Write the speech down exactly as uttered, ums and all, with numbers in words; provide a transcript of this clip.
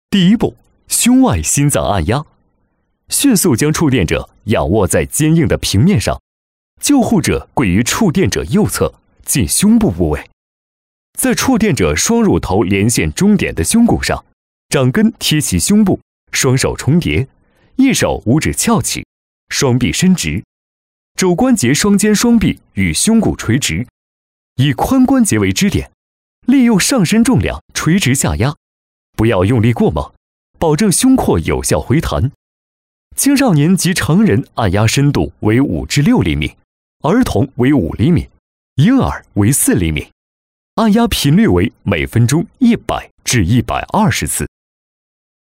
第一步，胸外心脏按压，迅速将触电者仰卧在坚硬的平面上，救护者跪于触电者右侧，近胸部部位，在触电者双乳头连线中点的胸骨上，掌根贴其胸部，双手重叠，一手五指翘起，双臂伸直，肘关节双肩双臂与胸骨垂直，以髋关节为支点，利用上身重量垂直下压，不要用力过猛，保证胸廓有效回弹。青少年及成人按压深度为五至六厘米，儿童为五厘米，婴儿为四厘米。按压频率为每分钟一百至一百二十次。